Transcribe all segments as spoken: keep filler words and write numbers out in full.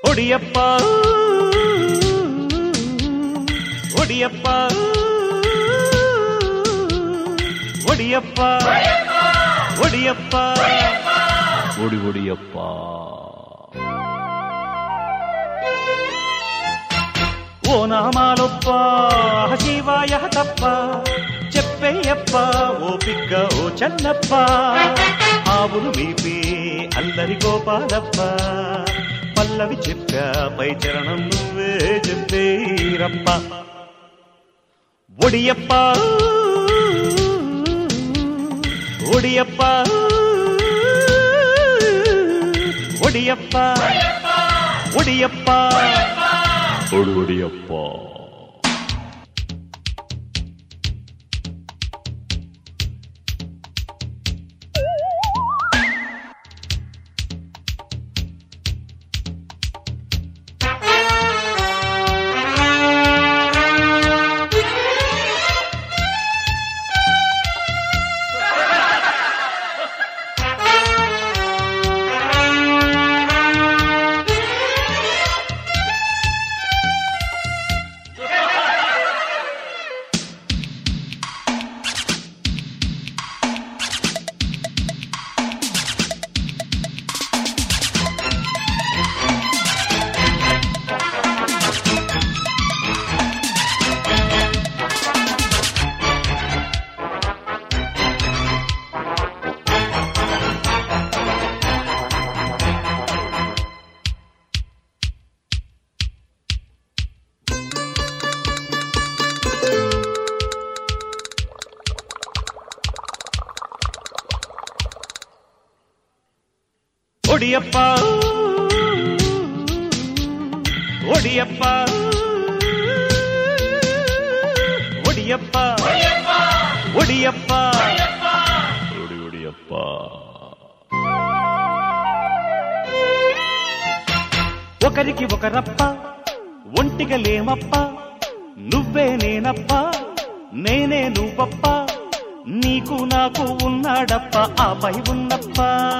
ఒడియప్ప ఒడియప్ప ఒడియప్ప ఒడియప్ప ఒడి ఒడియప్ప ఓ నామాలొప్ప శివాయ తప్ప చెప్పయ్యప్ప ఓ పిగ్గ ఓ చెన్నప్ప ఆవులు మీపే అల్లరి గోపాలప్ప పల్లవి చెప్పా పై చరణం నువ్వే చెప్పేరప్ప ఒడియప్ప ఒడియప్ప ఒడియప్ప ఒడియప్ప ఒడి ఒడియప్ప ఒడియప్ప ఒడియప్ప ఒడియప్ప ఒడియప్ప ఒడి ఒడియప్ప ఒకరికి ఒకరప్ప ఒంటిగా లేమప్ప నువ్వే నేనప్ప నేనే నువ్వప్ప నీకు నాకు ఉన్నాడప్ప ఆపై ఉన్నప్ప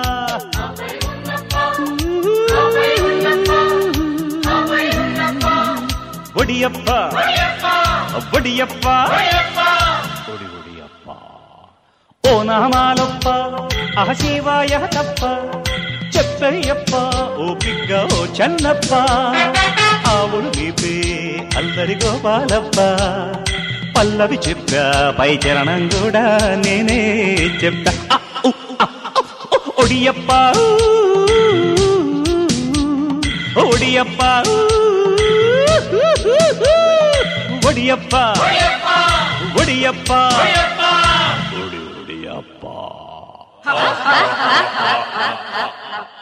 ఒడియప్ప ఒడియప్ప ఒడి ఒడియప్ప ఓ నామాలప్ప ఆ శివాయ తప్ప చెప్పయ్యప్ప ఓ పిగ్గ ఓ చెన్నప్ప ఆవులు మీపే అల్లరి గోపాలప్ప పల్లవి చెప్పా పై చరణం కూడా నేనే చెప్తా ఒడియప్ప ఒడియప్ప ఒడియప్ప ఒడియప్ప ఒడి ఒడియప్ప